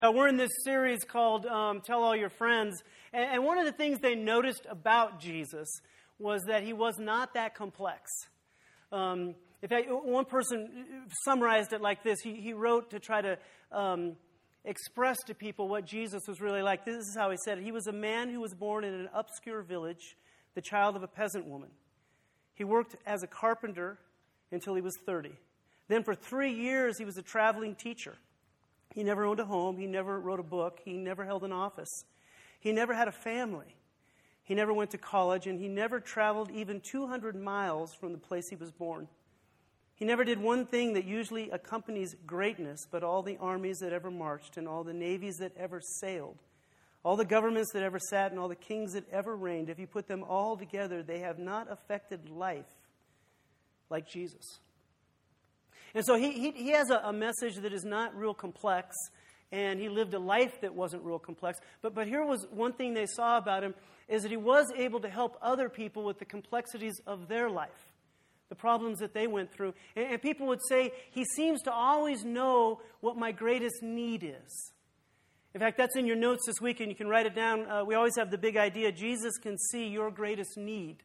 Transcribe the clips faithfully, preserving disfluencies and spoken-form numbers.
Uh, we're in this series called um, Tell All Your Friends, and, and one of the things they noticed about Jesus was that he was not that complex. Um, in fact, one person summarized it like this. He, he wrote to try to um, express to people what Jesus was really like. This is how he said it. He was a man who was born in an obscure village, the child of a peasant woman. He worked as a carpenter until he was thirty. Then for three years, he was a traveling teacher. He never owned a home. He never wrote a book. He never held an office. He never had a family. He never went to college, and he never traveled even two hundred miles from the place he was born. He never did one thing that usually accompanies greatness, but all the armies that ever marched and all the navies that ever sailed, all the governments that ever sat and all the kings that ever reigned, if you put them all together, they have not affected life like Jesus. And so he, he, he has a, a message that is not real complex, and he lived a life that wasn't real complex. But, but here was one thing they saw about him, is that he was able to help other people with the complexities of their life, the problems that they went through. And, and people would say, he seems to always know what my greatest need is. In fact, that's in your notes this week, and you can write it down. Uh, we always have the big idea, Jesus can see your greatest need.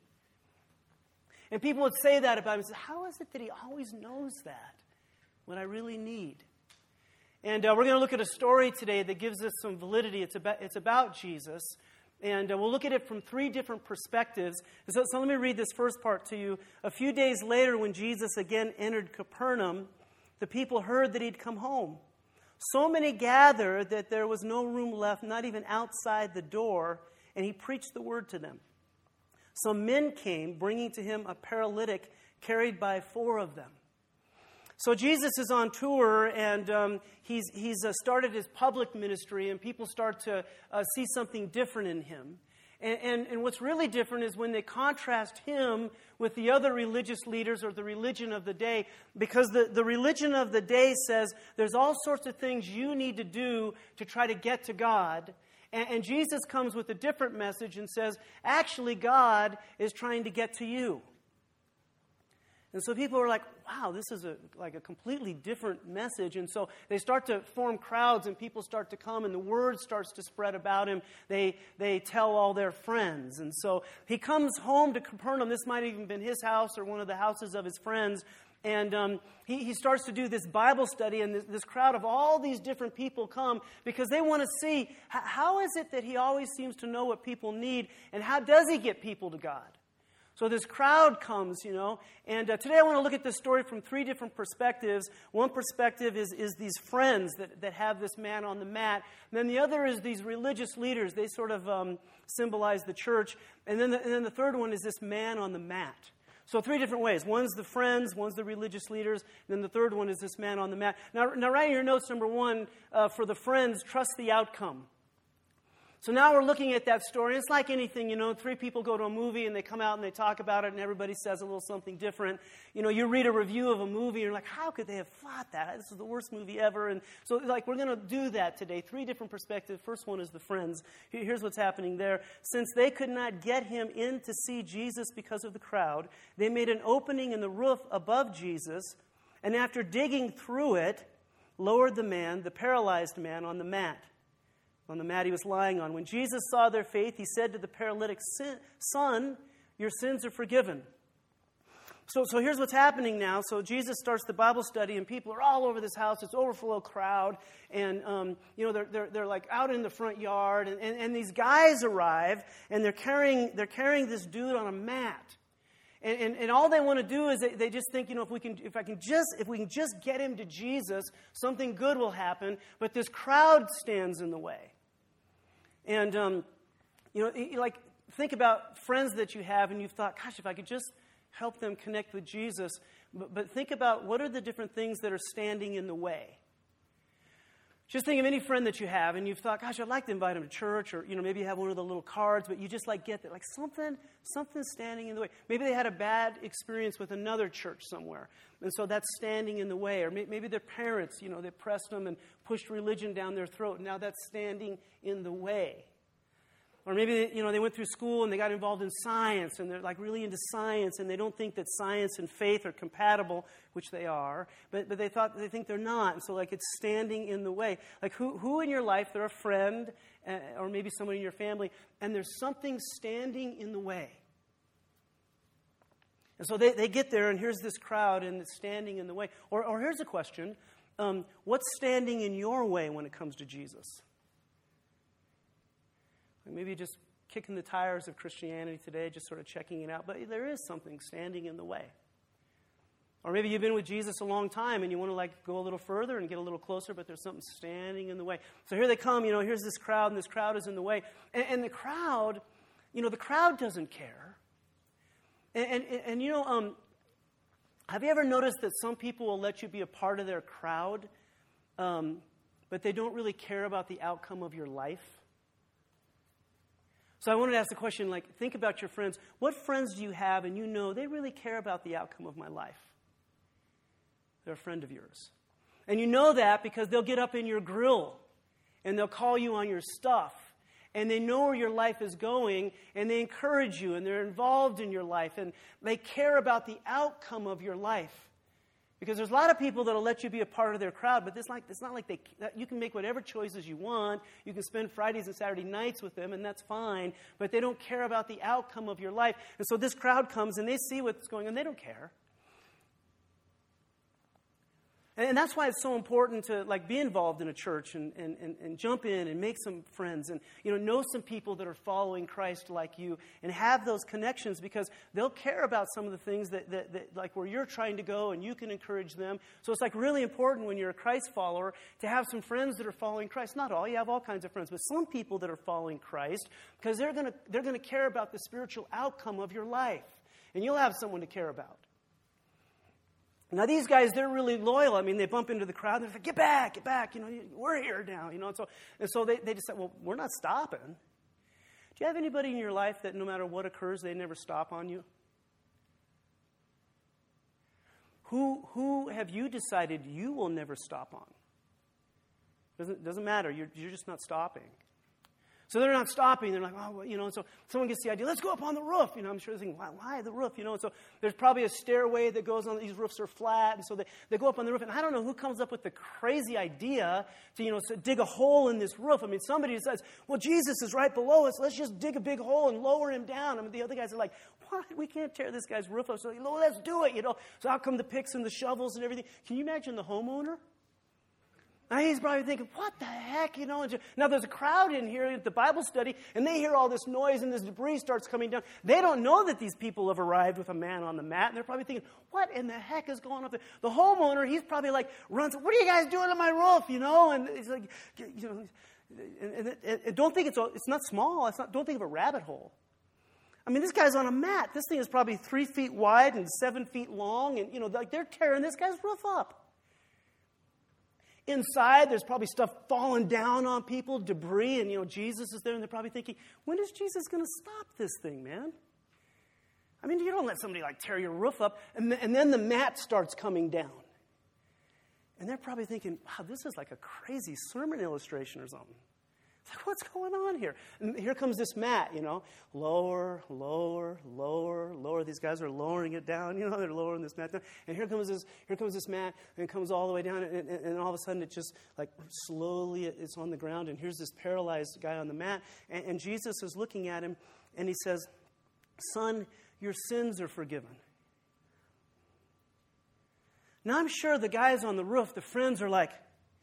And people would say that about him. Say, how is it that he always knows that, what I really need? And uh, we're going to look at a story today that gives us some validity. It's about, it's about Jesus. And uh, we'll look at it from three different perspectives. So, so let me read this first part to you. A few days later, when Jesus again entered Capernaum, the people heard that he'd come home. So many gathered that there was no room left, not even outside the door, and he preached the word to them. Some men came, bringing to him a paralytic carried by four of them. So Jesus is on tour, and um, he's, he's uh, started his public ministry, and people start to uh, see something different in him. And, and, and what's really different is when they contrast him with the other religious leaders or the religion of the day, because the, the religion of the day says there's all sorts of things you need to do to try to get to God. And, and Jesus comes with a different message and says, actually, God is trying to get to you. And so people are like, wow, this is a like a completely different message. And so they start to form crowds, and people start to come, and the word starts to spread about him. They they tell all their friends. And so he comes home to Capernaum. This might have even been his house or one of the houses of his friends. And um, he, he starts to do this Bible study, and this, this crowd of all these different people come because they want to see, h- how is it that he always seems to know what people need, and how does he get people to God? So this crowd comes, you know, and uh, today I want to look at this story from three different perspectives. One perspective is, is these friends that, that have this man on the mat. And then the other is these religious leaders. They sort of um, symbolize the church. And then, the, and then the third one is this man on the mat. So three different ways. One's the friends, one's the religious leaders, and then the third one is this man on the mat. Now, now write in your notes, number one, uh, for the friends, trust the outcome. So now we're looking at that story. It's like anything, you know, three people go to a movie and they come out and they talk about it and everybody says a little something different. You know, you read a review of a movie and you're like, how could they have thought that? This is the worst movie ever. And so, like, we're going to do that today. Three different perspectives. First one is the friends. Here's what's happening there. Since they could not get him in to see Jesus because of the crowd, they made an opening in the roof above Jesus, and after digging through it, lowered the man, the paralyzed man, on the mat. On the mat he was lying on. When Jesus saw their faith, he said to the paralytic, son, your sins are forgiven. So, so here's what's happening now. So Jesus starts the Bible study, and people are all over this house. It's overflow crowd. And, um, you know, they're, they're, they're like out in the front yard. And, and, and these guys arrive, and they're carrying, they're carrying this dude on a mat. And, and, and all they want to do is they, they just think, you know, if we can, if I can just, if we can just get him to Jesus, something good will happen. But this crowd stands in the way. And, um, you know, like, think about friends that you have and you've thought, gosh, if I could just help them connect with Jesus. But, but think about what are the different things that are standing in the way. Just think of any friend that you have and you've thought, gosh, I'd like to invite them to church, or, you know, maybe you have one of the little cards, but you just like get that, like something, something's standing in the way. Maybe they had a bad experience with another church somewhere, and so that's standing in the way. Or maybe their parents, you know, they pressed them and pushed religion down their throat, and now that's standing in the way. Or maybe, you know, they went through school and they got involved in science and they're like really into science and they don't think that science and faith are compatible, which they are, but, but they thought they think they're not. And so like it's standing in the way. Like who, who in your life, they're a friend uh, or maybe someone in your family, and there's something standing in the way. And so they, they get there and here's this crowd and it's standing in the way. Or, or here's a question. Um, what's standing in your way when it comes to Jesus? Maybe just kicking the tires of Christianity today, just sort of checking it out. But there is something standing in the way. Or maybe you've been with Jesus a long time and you want to like go a little further and get a little closer, but there's something standing in the way. So here they come, you know, here's this crowd, and this crowd is in the way. And, and the crowd, you know, the crowd doesn't care. And, and, and you know, um, have you ever noticed that some people will let you be a part of their crowd, um, but they don't really care about the outcome of your life? So I wanted to ask the question, like, think about your friends. What friends do you have and you know they really care about the outcome of my life? They're a friend of yours. And you know that because they'll get up in your grill and they'll call you on your stuff. And they know where your life is going and they encourage you and they're involved in your life and they care about the outcome of your life. Because there's a lot of people that will let you be a part of their crowd, but it's, like, it's not like they, you can make whatever choices you want. You can spend Fridays and Saturday nights with them, and that's fine. But they don't care about the outcome of your life. And so this crowd comes, and they see what's going on. They don't care. And that's why it's so important to like be involved in a church and, and, and, and jump in and make some friends and you know know some people that are following Christ like you and have those connections because they'll care about some of the things that, that, that like where you're trying to go and you can encourage them. So it's like really important when you're a Christ follower to have some friends that are following Christ. Not all, you have all kinds of friends, but some people that are following Christ because they're gonna they're gonna care about the spiritual outcome of your life. And you'll have someone to care about. Now, these guys, they're really loyal. I mean, they bump into the crowd. They're like, get back, get back. You know, we're here now. You know, and so, and so they, they decide, well, we're not stopping. Do you have anybody in your life that no matter what occurs, they never stop on you? Who, who have you decided you will never stop on? Doesn't, doesn't matter. You're, you're just not stopping. So they're not stopping. They're like, oh, well, you know, and so someone gets the idea, let's go up on the roof. You know, I'm sure they're thinking, why, why the roof? You know, and so there's probably a stairway that goes on. These roofs are flat. And so they, they go up on the roof. And I don't know who comes up with the crazy idea to, you know, to dig a hole in this roof. I mean, somebody says, well, Jesus is right below us. Let's just dig a big hole and lower him down. I mean, the other guys are like, what? We can't tear this guy's roof up. So like, well, let's do it, you know. So out come the picks and the shovels and everything. Can you imagine the homeowner? Now he's probably thinking, what the heck, you know? And just, now there's a crowd in here at the Bible study, and they hear all this noise and this debris starts coming down. They don't know that these people have arrived with a man on the mat, and they're probably thinking, what in the heck is going on up there? The homeowner, he's probably like, runs, what are you guys doing on my roof, you know? And he's like, you know, and, and, and don't think it's, it's not small. It's not, don't think of a rabbit hole. I mean, this guy's on a mat. This thing is probably three feet wide and seven feet long, and, you know, like they're tearing this guy's roof up. Inside, there's probably stuff falling down on people, debris, and, you know, Jesus is there, and they're probably thinking, when is Jesus going to stop this thing, man? I mean, you don't let somebody, like, tear your roof up, and, th- and then the mat starts coming down. And they're probably thinking, wow, this is like a crazy sermon illustration or something. It's like, what's going on here? And here comes this mat, you know, lower, lower, lower, lower. These guys are lowering it down, you know, they're lowering this mat down. And here comes this, here comes this mat, and it comes all the way down, and, and, and all of a sudden it just, like, slowly it's on the ground, and here's this paralyzed guy on the mat, and, and Jesus is looking at him, and he says, son, your sins are forgiven. Now, I'm sure the guys on the roof, the friends, are like,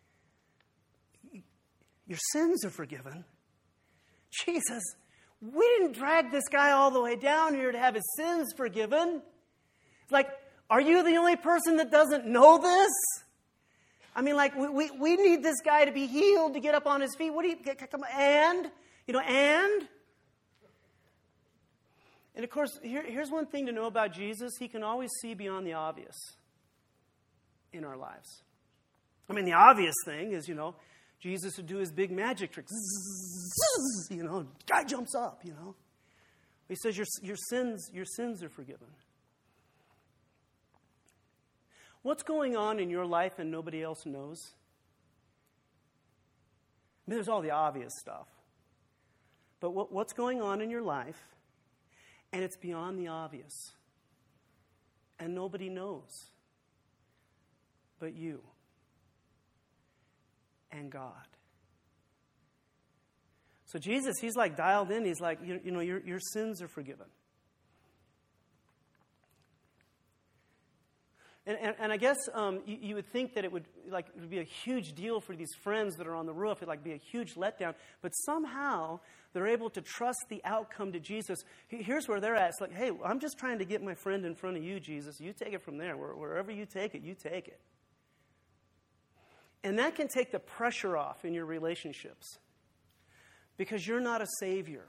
your sins are forgiven. Jesus, we didn't drag this guy all the way down here to have his sins forgiven. It's like, are you the only person that doesn't know this? I mean, like, we, we, we need this guy to be healed, to get up on his feet. What do you, come on, and? You know, and? And of course, here, here's one thing to know about Jesus. He can always see beyond the obvious in our lives. I mean, the obvious thing is, you know, Jesus would do his big magic trick. You know, guy jumps up, you know. He says, your, your sins, your sins are forgiven. What's going on in your life and nobody else knows? I mean, there's all the obvious stuff. but what, what's going on in your life, and it's beyond the obvious. And nobody knows but you and God. So Jesus, he's like dialed in. He's like, you, you know, your, your sins are forgiven. And, and, and I guess um, you, you would think that it would like it would be a huge deal for these friends that are on the roof. It'd like be a huge letdown. But somehow they're able to trust the outcome to Jesus. Here's where they're at. It's like, hey, I'm just trying to get my friend in front of you, Jesus. You take it from there. Wherever you take it, you take it. And that can take the pressure off in your relationships. Because you're not a savior.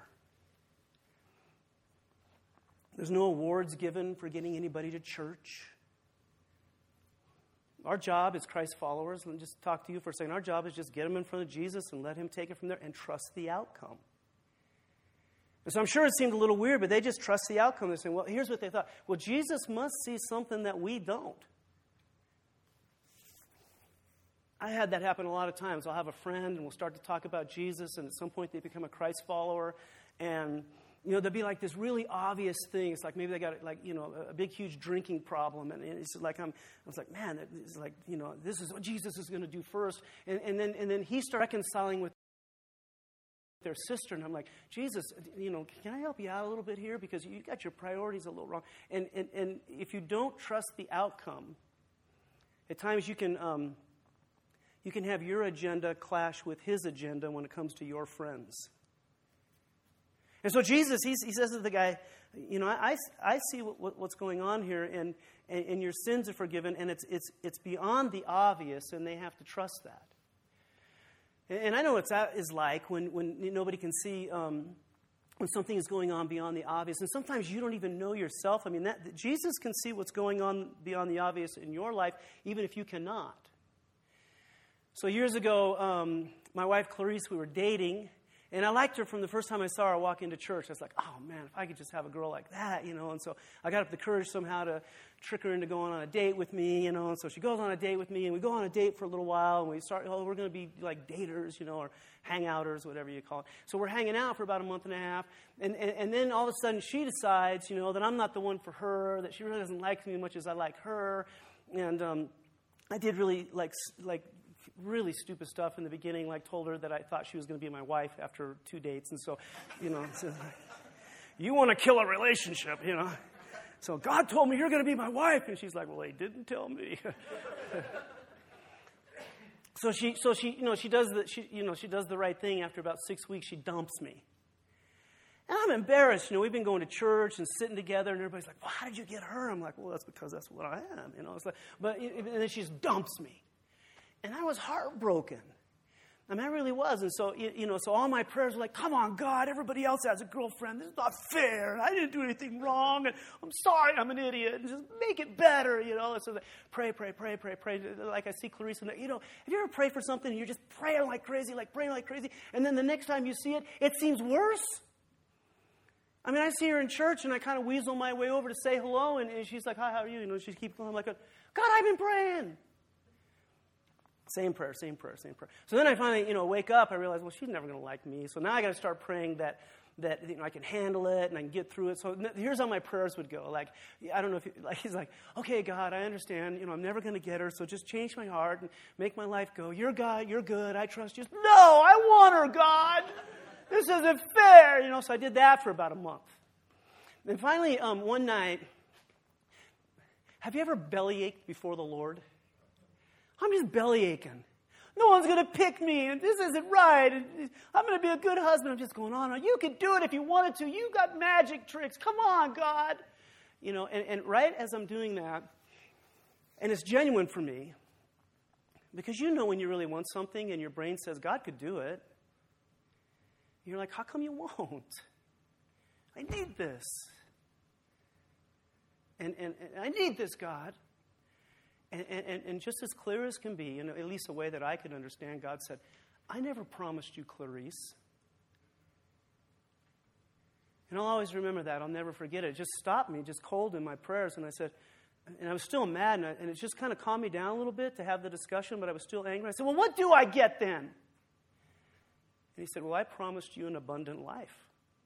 There's no awards given for getting anybody to church. Our job as Christ followers, let me just talk to you for a second. Our job is just get them in front of Jesus and let him take it from there and trust the outcome. And so I'm sure it seemed a little weird, but they just trust the outcome. They're saying, well, here's what they thought. Well, Jesus must see something that we don't. I had that happen a lot of times. I'll have a friend and we'll start to talk about Jesus, and at some point they become a Christ follower, and you know, there'll be like this really obvious thing. It's like maybe they got like, you know, a big, huge drinking problem. And it's like, I'm, I was like, man, it's like, you know, this is what Jesus is going to do first. And, and then and then he started reconciling with their sister. And I'm like, Jesus, you know, can I help you out a little bit here? Because you got your priorities a little wrong. And, and, and if you don't trust the outcome, at times you can, um, you can have your agenda clash with his agenda when it comes to your friends. And so Jesus, he, he says to the guy, you know, I, I see what, what's going on here, and, and, and your sins are forgiven, and it's, it's, it's beyond the obvious, and they have to trust that. And, and I know what that is like when, when nobody can see um, when something is going on beyond the obvious. And sometimes you don't even know yourself. I mean, that, Jesus can see what's going on beyond the obvious in your life, even if you cannot. So years ago, um, my wife Clarice, we were dating. And I liked her from the first time I saw her walk into church. I was like, oh, man, if I could just have a girl like that, you know. And so I got up the courage somehow to trick her into going on a date with me, you know. And so she goes on a date with me, and we go on a date for a little while, and we start, oh, we're going to be like daters, you know, or hangouters, whatever you call it. So we're hanging out for about a month and a half. And, and, and then all of a sudden she decides, you know, that I'm not the one for her, that she really doesn't like me as much as I like her. And um, I did really, like, like, really stupid stuff in the beginning, like told her that I thought she was going to be my wife after two dates. And so, you know, so, you want to kill a relationship, you know. So God told me you're going to be my wife. And she's like, well, he didn't tell me. so she, so she, you know, she does the, she, you know, she does the right thing. After about six weeks, she dumps me. And I'm embarrassed. You know, we've been going to church and sitting together, and everybody's like, well, how did you get her? I'm like, well, that's because that's what I am, you know. It's like, but, and then she just dumps me. And I was heartbroken. I mean, I really was. And so, you know, so all my prayers were like, come on, God, everybody else has a girlfriend. This is not fair. I didn't do anything wrong. And I'm sorry, I'm an idiot. And just make it better, you know. And so pray, pray, pray, pray, pray. Like I see Clarice, and you know, have you ever prayed for something and you're just praying like crazy, like praying like crazy, and then the next time you see it, it seems worse? I mean, I see her in church, and I kind of weasel my way over to say hello, and, and she's like, hi, how are you? You know, she keeps going. I'm like, God, I've been praying. Same prayer, same prayer, same prayer. So then I finally, you know, wake up. I realize, well, she's never going to like me. So now I got to start praying that that you know I can handle it and I can get through it. So here's how my prayers would go. Like, I don't know if you, like he's like, okay, God, I understand. You know, I'm never going to get her. So just change my heart and make my life go. You're God. You're good. I trust you. No, I want her, God. This isn't fair. You know. So I did that for about a month. And finally, um, one night, have you ever bellyached before the Lord? I'm just belly aching. No one's going to pick me, and this isn't right. And I'm going to be a good husband. I'm just going on. You could do it if you wanted to. You got magic tricks. Come on, God. You know, and, and right as I'm doing that, and it's genuine for me, because you know when you really want something and your brain says, God could do it. You're like, how come you won't? I need this. And, and, and I need this, God. And, and, and just as clear as can be, you know, at least a way that I could understand, God said, I never promised you Clarice. And I'll always remember that. I'll never forget it. It just stopped me, just cold in my prayers. And I said, and I was still mad, and, I, and it just kind of calmed me down a little bit to have the discussion, but I was still angry. I said, well, what do I get then? And he said, well, I promised you an abundant life.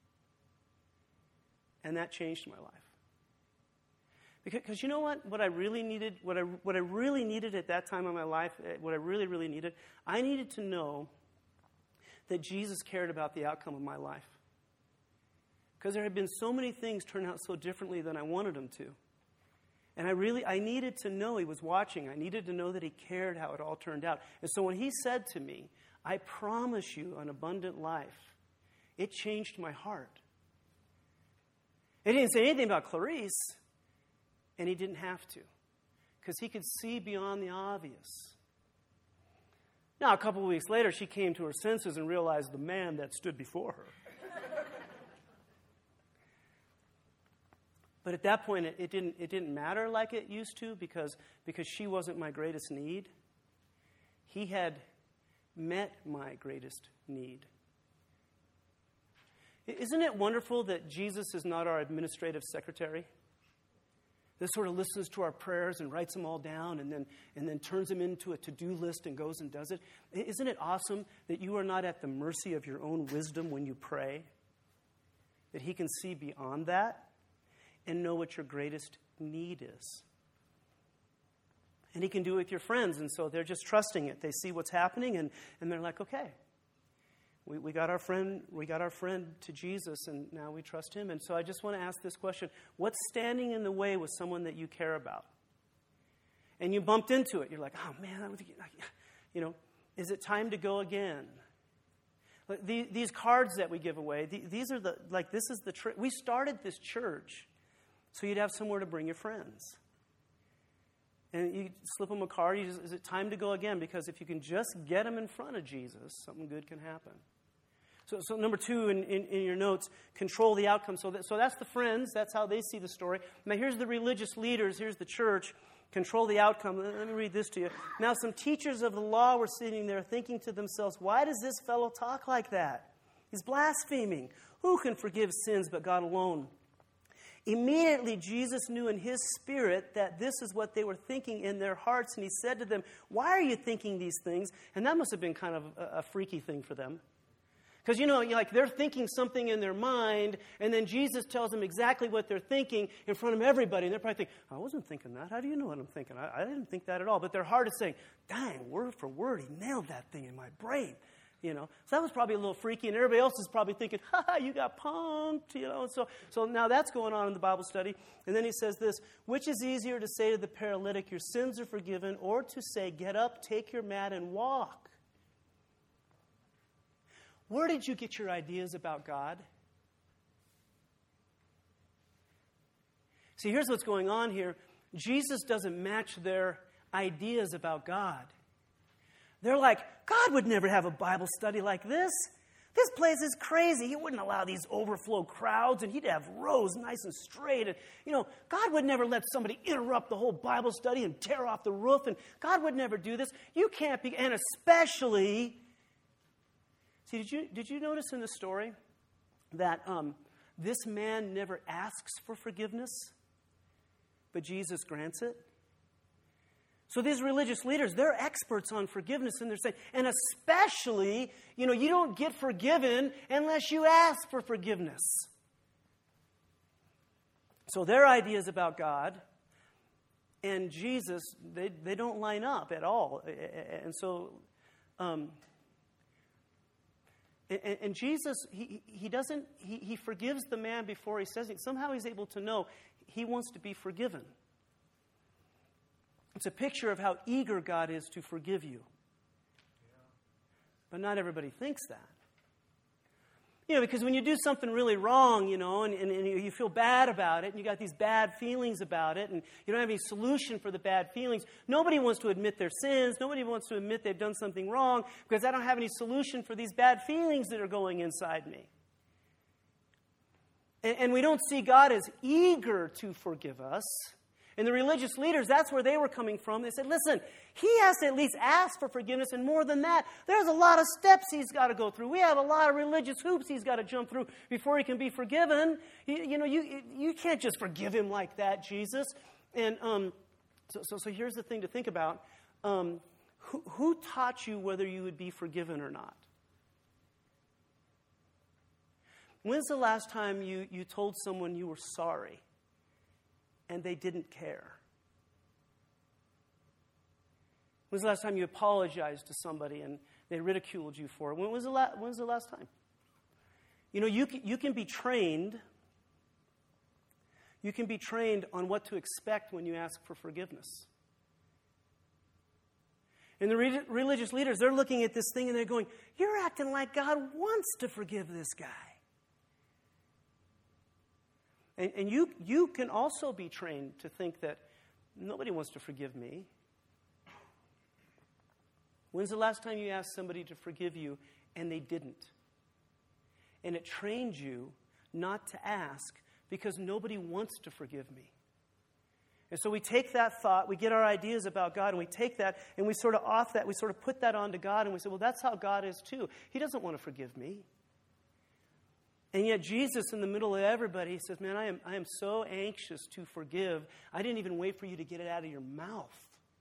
And that changed my life. Because you know what? What I really needed, what I, what I really needed at that time in my life, what I really, really needed, I needed to know that Jesus cared about the outcome of my life. Because there had been so many things turn out so differently than I wanted them to. And I really, I needed to know he was watching. I needed to know that he cared how it all turned out. And so when he said to me, I promise you an abundant life, it changed my heart. He didn't say anything about Clarice, and he didn't have to, because he could see beyond the obvious. Now, a couple of weeks later, she came to her senses and realized the man that stood before her. But at that point, it, it didn't it didn't matter like it used to because, because she wasn't my greatest need. He had met my greatest need. Isn't it wonderful that Jesus is not our administrative secretary? That sort of listens to our prayers and writes them all down and then, and then turns them into a to-do list and goes and does it. Isn't it awesome that you are not at the mercy of your own wisdom when you pray? That he can see beyond that and know what your greatest need is. And he can do it with your friends, and so they're just trusting it. They see what's happening, and, and they're like, okay, we, we got our friend, we got our friend to Jesus, and now we trust him. And so I just want to ask this question: what's standing in the way with someone that you care about? And you bumped into it. You're like, oh man, I was, you know, is it time to go again? These cards that we give away, these are the like this is the trick. We started this church so you'd have somewhere to bring your friends. And you slip them a card. You just, is it time to go again? Because if you can just get them in front of Jesus, something good can happen. So, so number two in, in, in your notes, control the outcome. So, that, so that's the friends. That's how they see the story. Now here's the religious leaders. Here's the church. Control the outcome. Let me read this to you. Now some teachers of the law were sitting there thinking to themselves, why does this fellow talk like that? He's blaspheming. Who can forgive sins but God alone? Immediately, Jesus knew in his spirit that this is what they were thinking in their hearts, and he said to them, why are you thinking these things? And that must have been kind of a, a freaky thing for them. Because, you know, like they're thinking something in their mind, and then Jesus tells them exactly what they're thinking in front of everybody, and they're probably thinking, I wasn't thinking that. How do you know what I'm thinking? I, I didn't think that at all. But their heart is saying, dang, word for word, he nailed that thing in my brain. You know, so that was probably a little freaky, and everybody else is probably thinking, ha ha, you got punked, you know. And so, so now that's going on in the Bible study. And then he says this, which is easier to say to the paralytic, your sins are forgiven, or to say, get up, take your mat, and walk? Where did you get your ideas about God? See, here's what's going on here. Jesus doesn't match their ideas about God. They're like, God would never have a Bible study like this. This place is crazy. He wouldn't allow these overflow crowds, and he'd have rows nice and straight. And, you know, God would never let somebody interrupt the whole Bible study and tear off the roof, and God would never do this. You can't be, and especially, see, did you, did you notice in the story that um, this man never asks for forgiveness, but Jesus grants it? So these religious leaders, they're experts on forgiveness, and they're saying, and especially, you know, you don't get forgiven unless you ask for forgiveness. So their ideas about God and Jesus, they, they don't line up at all. And so, um, and, and Jesus, he, he doesn't, he, he forgives the man before he says it. Somehow he's able to know he wants to be forgiven. It's a picture of how eager God is to forgive you. But not everybody thinks that. You know, because when you do something really wrong, you know, and, and, and you feel bad about it, and you got these bad feelings about it, and you don't have any solution for the bad feelings, nobody wants to admit their sins, nobody wants to admit they've done something wrong, because I don't have any solution for these bad feelings that are going inside me. And, and we don't see God as eager to forgive us. And the religious leaders, that's where they were coming from. They said, listen, he has to at least ask for forgiveness, and more than that, there's a lot of steps he's got to go through. We have a lot of religious hoops he's got to jump through before he can be forgiven. You, you know, you you can't just forgive him like that, Jesus. And um, so, so, so here's the thing to think about. Um, who, who taught you whether you would be forgiven or not? When's the last time you, you told someone you were sorry and they didn't care? When's the last time you apologized to somebody and they ridiculed you for it? When was the, la- when was the last time? You know, you can, you can be trained. You can be trained on what to expect when you ask for forgiveness. And the re- religious leaders, they're looking at this thing and they're going, you're acting like God wants to forgive this guy. And, and you, you can also be trained to think that nobody wants to forgive me. When's the last time you asked somebody to forgive you and they didn't? And it trained you not to ask because nobody wants to forgive me. And so we take that thought, we get our ideas about God, and we take that, and we sort of off that, we sort of put that onto God, and we say, well, that's how God is too. He doesn't want to forgive me. And yet Jesus, in the middle of everybody, he says, man, I am, I am so anxious to forgive, I didn't even wait for you to get it out of your mouth.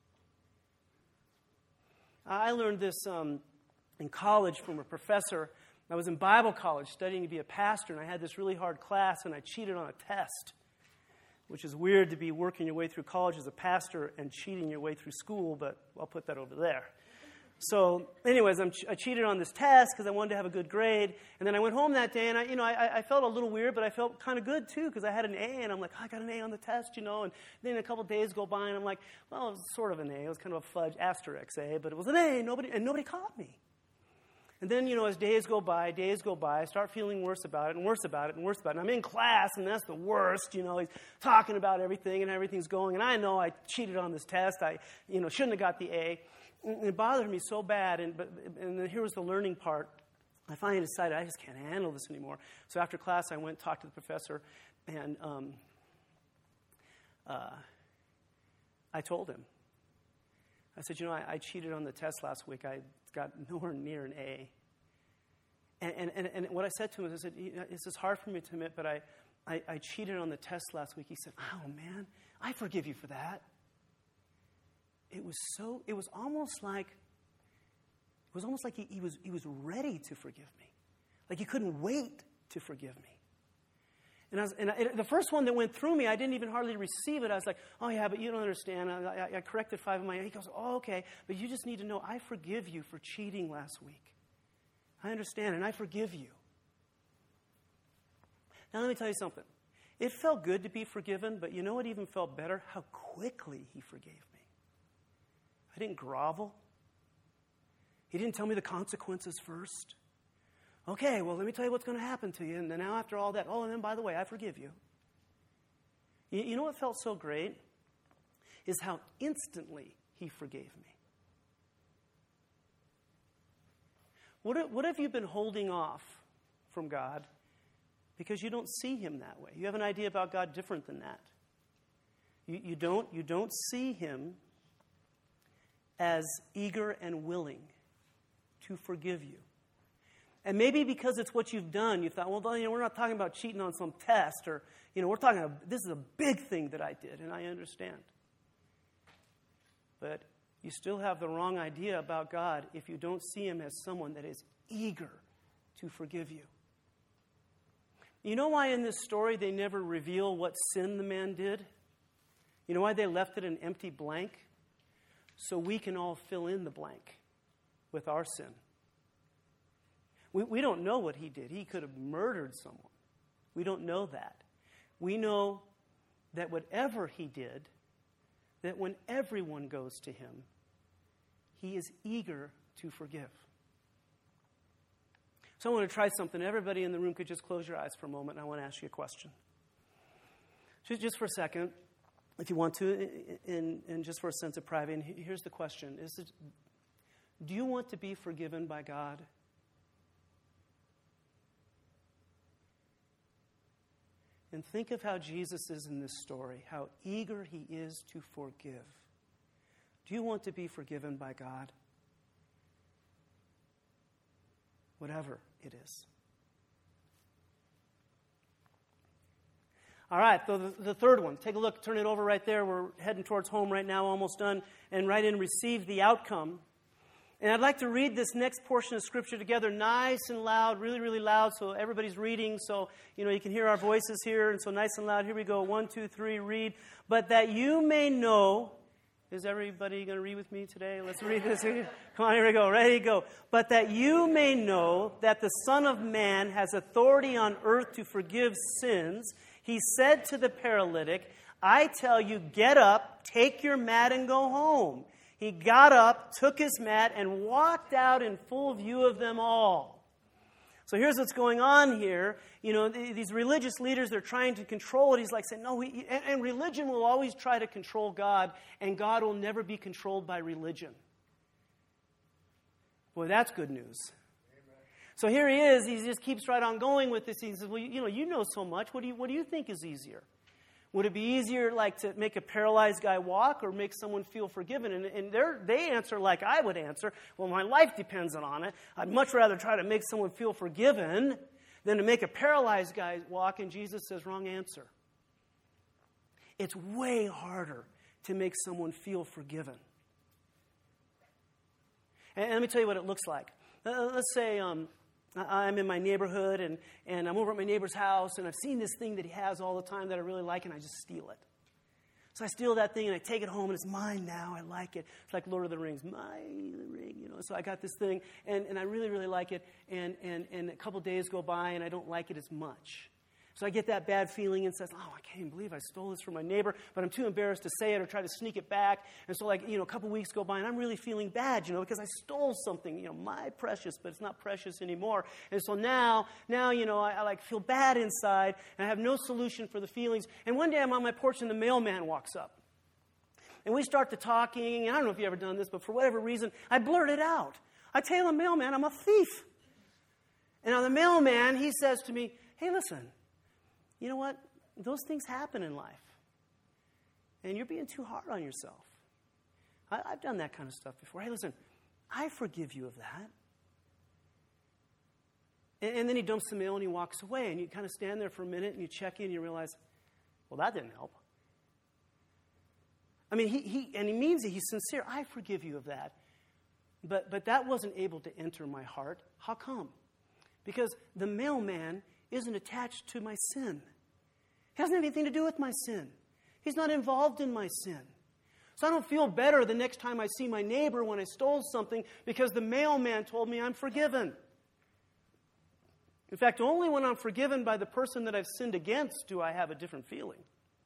I learned this um, in college from a professor. I was in Bible college studying to be a pastor, and I had this really hard class, and I cheated on a test, which is weird to be working your way through college as a pastor and cheating your way through school, but I'll put that over there. So anyways, I'm, I cheated on this test because I wanted to have a good grade, and then I went home that day, and I, you know, I, I felt a little weird, but I felt kind of good, too, because I had an A, and I'm like, oh, I got an A on the test, you know, and then a couple of days go by, and I'm like, well, it was sort of an A. It was kind of a fudge asterisk A, but it was an A, nobody, and nobody caught me. And then, you know, as days go by, days go by, I start feeling worse about it and worse about it and worse about it. And I'm in class, and that's the worst. You know, he's talking about everything, and everything's going. And I know I cheated on this test. I, you know, shouldn't have got the A. And it bothered me so bad. And but and then here was the learning part. I finally decided I just can't handle this anymore. So after class, I went and talked to the professor, and um, uh, I told him. I said, you know, I, I cheated on the test last week. I got nowhere near an A. And, and, and what I said to him is, I said, this is hard for me to admit, but I, I, I cheated on the test last week. He said, oh, man, I forgive you for that. It was so, it was almost like, it was almost like he, he was he was ready to forgive me. Like he couldn't wait to forgive me. And, I was, and I, the first one that went through me, I didn't even hardly receive it. I was like, oh, yeah, but you don't understand. I, I, I corrected five of my... He goes, oh, okay, but you just need to know I forgive you for cheating last week. I understand, and I forgive you. Now, let me tell you something. It felt good to be forgiven, but you know what even felt better? How quickly he forgave me. I didn't grovel. He didn't tell me the consequences first. Okay, well, let me tell you what's going to happen to you. And then now after all that, oh, and then by the way, I forgive you. You, you know what felt so great? Is how instantly he forgave me. What, what have you been holding off from God because you don't see him that way? You have an idea about God different than that. You, you, don't, you don't see him as eager and willing to forgive you. And maybe because it's what you've done, you thought, well, you know, we're not talking about cheating on some test, or, you know, we're talking about, this is a big thing that I did, and I understand. But you still have the wrong idea about God if you don't see him as someone that is eager to forgive you. You know why in this story they never reveal what sin the man did? You know why they left it an empty blank? So we can all fill in the blank with our sin. We, we don't know what he did. He could have murdered someone. We don't know that. We know that whatever he did, that when everyone goes to him, he is eager to forgive. So I want to try something. Everybody in the room could just close your eyes for a moment, and I want to ask you a question. Just, just for a second, if you want to, and, and just for a sense of privacy. And here's the question. Is it, do you want to be forgiven by God? And think of how Jesus is in this story, how eager he is to forgive. Do you want to be forgiven by God? Whatever it is. All right, so the, the third one. Take a look, turn it over right there. We're heading towards home right now, almost done. And write in, receive the outcome. And I'd like to read this next portion of Scripture together nice and loud, really, really loud, so everybody's reading, so, you know, you can hear our voices here, and so nice and loud. Here we go. One, two, three, read. But that you may know... Is everybody going to read with me today? Let's read this. Come on, here we go. Ready, go. But that you may know that the Son of Man has authority on earth to forgive sins, he said to the paralytic, I tell you, get up, take your mat, and go home. He got up, took his mat, and walked out in full view of them all. So here's what's going on here. You know, these religious leaders, they're trying to control it. He's like saying, no, we, and, and religion will always try to control God, and God will never be controlled by religion. Boy, that's good news. Amen. So here he is. He just keeps right on going with this. He says, well, you know, you know so much. What do you, what do you think is easier? Would it be easier, like, to make a paralyzed guy walk or make someone feel forgiven? And, and they answer like I would answer, well, my life depends on it. I'd much rather try to make someone feel forgiven than to make a paralyzed guy walk. And Jesus says, wrong answer. It's way harder to make someone feel forgiven. And let me tell you what it looks like. Uh, let's say... Um, I'm in my neighborhood, and, and I'm over at my neighbor's house, and I've seen this thing that he has all the time that I really like, and I just steal it. So I steal that thing, and I take it home, and it's mine now. I like it. It's like Lord of the Rings, my ring, you know. So I got this thing, and, and I really, really like it, and, and, and a couple days go by, and I don't like it as much. So I get that bad feeling and says, oh, I can't even believe I stole this from my neighbor, but I'm too embarrassed to say it or try to sneak it back. And so, like, you know, a couple weeks go by, and I'm really feeling bad, you know, because I stole something, you know, my precious, but it's not precious anymore. And so now, now, you know, I, I like feel bad inside, and I have no solution for the feelings. And one day I'm on my porch, and the mailman walks up. And we start to talking, and I don't know if you've ever done this, but for whatever reason, I blurt it out. I tell the mailman I'm a thief. And now the mailman, he says to me, hey, listen, you know what? Those things happen in life. And you're being too hard on yourself. I, I've done that kind of stuff before. Hey, listen, I forgive you of that. And, and then he dumps the mail and he walks away. And you kind of stand there for a minute and you check in and you realize, well, that didn't help. I mean, he, he and he means it. He's sincere. I forgive you of that. But, but that wasn't able to enter my heart. How come? Because the mailman isn't attached to my sin. He doesn't have anything to do with my sin. He's not involved in my sin. So I don't feel better the next time I see my neighbor when I stole something because the mailman told me I'm forgiven. In fact, only when I'm forgiven by the person that I've sinned against do I have a different feeling.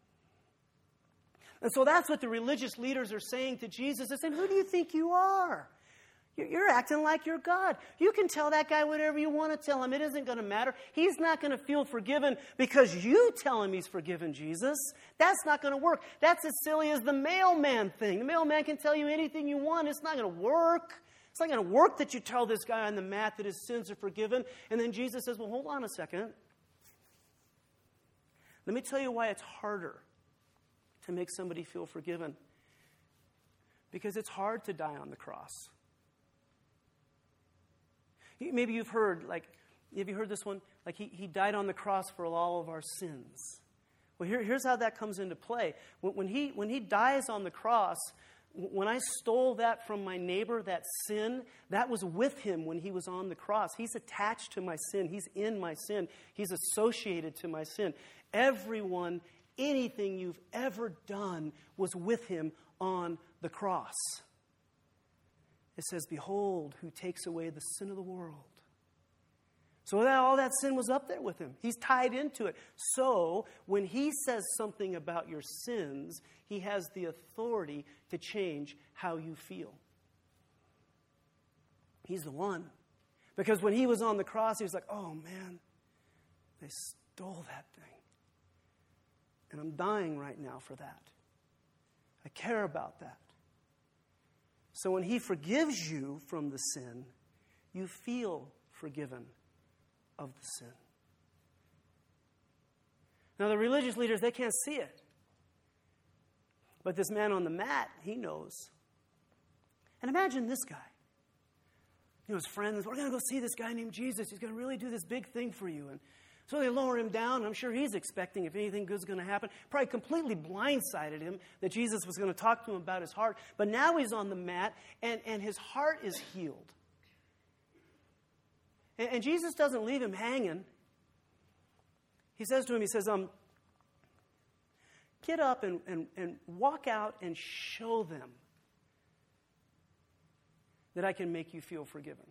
And so that's what the religious leaders are saying to Jesus. They're saying, who do you think you are? You're acting like you're God. You can tell that guy whatever you want to tell him. It isn't going to matter. He's not going to feel forgiven because you tell him he's forgiven, Jesus. That's not going to work. That's as silly as the mailman thing. The mailman can tell you anything you want. It's not going to work. It's not going to work that you tell this guy on the mat that his sins are forgiven. And then Jesus says, well, hold on a second. Let me tell you why it's harder to make somebody feel forgiven. Because it's hard to die on the cross. Maybe you've heard, like, have you heard this one? Like, he, he died on the cross for all of our sins. Well, here, here's how that comes into play. When, when, he, when he dies on the cross, when I stole that from my neighbor, that sin, that was with him when he was on the cross. He's attached to my sin. He's in my sin. He's associated to my sin. Everyone, anything you've ever done was with him on the cross. It says, behold, who takes away the sin of the world. So that, all that sin was up there with him. He's tied into it. So when he says something about your sins, he has the authority to change how you feel. He's the one. Because when he was on the cross, he was like, oh man, they stole that thing. And I'm dying right now for that. I care about that. So when he forgives you from the sin, you feel forgiven of the sin. Now the religious leaders, they can't see it. But this man on the mat, he knows. And imagine this guy. You know, his friends, we're going to go see this guy named Jesus. He's going to really do this big thing for you. And So they lower him down, and I'm sure he's expecting if anything good's going to happen. Probably completely blindsided him that Jesus was going to talk to him about his heart. But now he's on the mat, and, and his heart is healed. And, and Jesus doesn't leave him hanging. He says to him, he says, um, get up and, and, and walk out and show them that I can make you feel forgiven.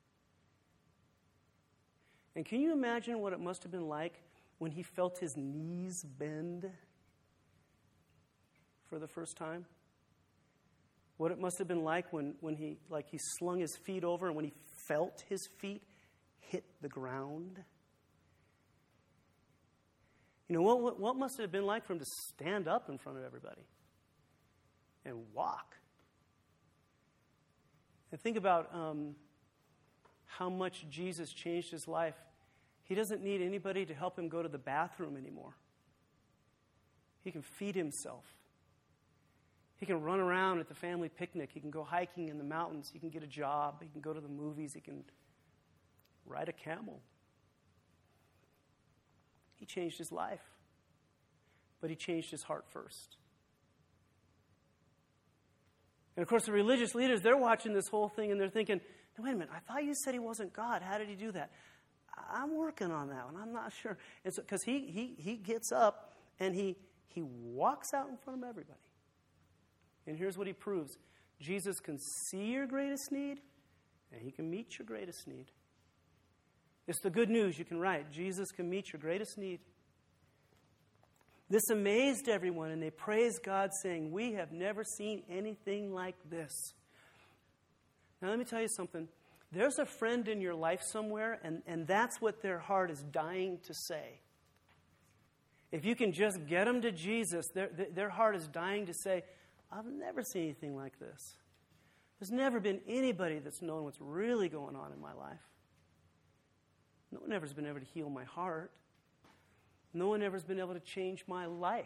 And can you imagine what it must have been like when he felt his knees bend for the first time? What it must have been like when, when he like he slung his feet over and when he felt his feet hit the ground? You know, what, what, what must it have been like for him to stand up in front of everybody and walk? And think about um, how much Jesus changed his life. He doesn't need anybody to help him go to the bathroom anymore. He can feed himself. He can run around at the family picnic. He can go hiking in the mountains. He can get a job. He can go to the movies. He can ride a camel. He changed his life. But he changed his heart first. And of course, the religious leaders, they're watching this whole thing and they're thinking, no, wait a minute, I thought you said he wasn't God. How did he do that? I'm working on that one. I'm not sure. It's because he, he, he gets up and he, he walks out in front of everybody. And here's what he proves. Jesus can see your greatest need and he can meet your greatest need. It's the good news you can write. Jesus can meet your greatest need. This amazed everyone, and they praised God, saying, we have never seen anything like this. Now, let me tell you something. There's a friend in your life somewhere, and, and that's what their heart is dying to say. If you can just get them to Jesus, their, their heart is dying to say, I've never seen anything like this. There's never been anybody that's known what's really going on in my life. No one ever has been able to heal my heart. No one ever has been able to change my life.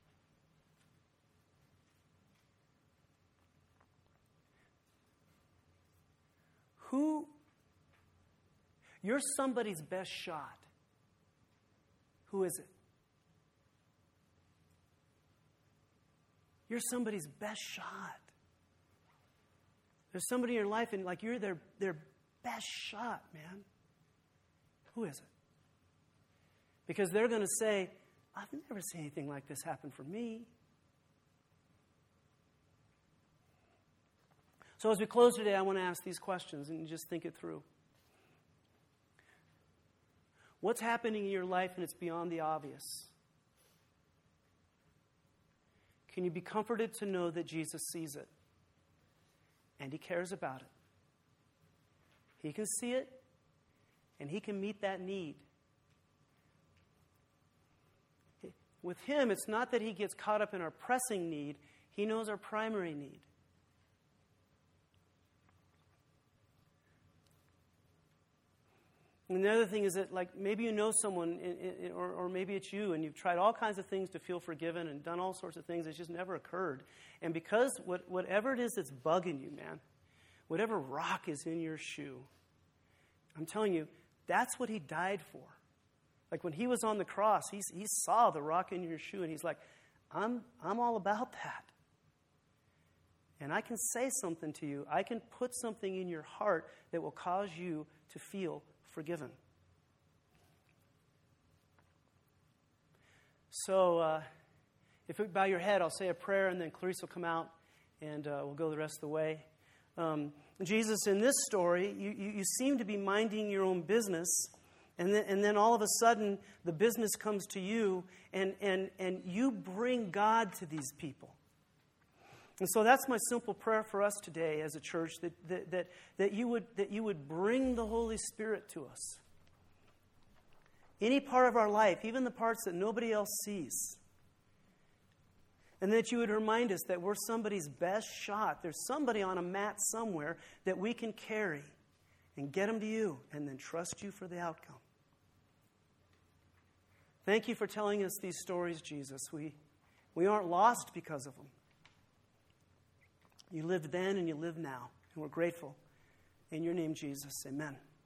Who? You're somebody's best shot. Who is it? You're somebody's best shot. There's somebody in your life and like you're their, their best shot, man. Who is it? Because they're going to say, I've never seen anything like this happen for me. So as we close today, I want to ask these questions and just think it through. What's happening in your life and it's beyond the obvious? Can you be comforted to know that Jesus sees it and he cares about it? He can see it and he can meet that need. With him, it's not that he gets caught up in our pressing need. He knows our primary need. And the other thing is that, like, maybe you know someone, in, in, or, or maybe it's you, and you've tried all kinds of things to feel forgiven and done all sorts of things. It's just never occurred. And because what, whatever it is that's bugging you, man, whatever rock is in your shoe, I'm telling you, that's what he died for. Like when he was on the cross, he, he saw the rock in your shoe, and he's like, I'm, I'm all about that. And I can say something to you. I can put something in your heart that will cause you to feel forgiven. So uh, if you bow your head, I'll say a prayer, and then Clarice will come out, and uh, we'll go the rest of the way. Um, Jesus, in this story, you, you, you seem to be minding your own business, and then, and then all of a sudden, the business comes to you, and, and, and you bring God to these people. And so that's my simple prayer for us today as a church, that, that, that, that, you would, that you would bring the Holy Spirit to us. Any part of our life, even the parts that nobody else sees. And that you would remind us that we're somebody's best shot. There's somebody on a mat somewhere that we can carry and get them to you and then trust you for the outcome. Thank you for telling us these stories, Jesus. We, we aren't lost because of them. You lived then and you live now. And we're grateful. In your name, Jesus, amen.